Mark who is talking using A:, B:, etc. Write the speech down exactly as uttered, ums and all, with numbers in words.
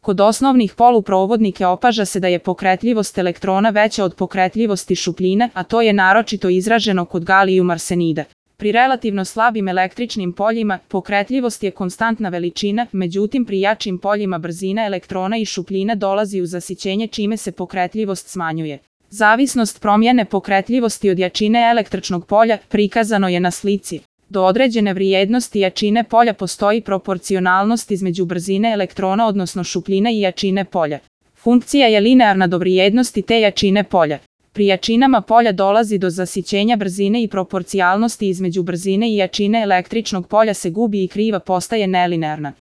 A: Kod osnovnih poluprovodnika opaža se da je pokretljivost elektrona veća od pokretljivosti šupljine, a to je naročito izraženo kod galijum arsenida. Pri relativno slabim električnim poljima, pokretljivost je konstantna veličina, međutim pri jačim poljima brzina elektrona i šupljina dolazi u zasićenje čime se pokretljivost smanjuje. Zavisnost promjene pokretljivosti od jačine električnog polja prikazano je na slici. Do određene vrijednosti jačine polja postoji proporcionalnost između brzine elektrona odnosno šupljine i jačine polja. Funkcija je linearna do vrijednosti te jačine polja. Pri jačinama polja dolazi do zasićenja brzine i proporcionalnosti između brzine i jačine električnog polja se gubi i kriva postaje nelinearna.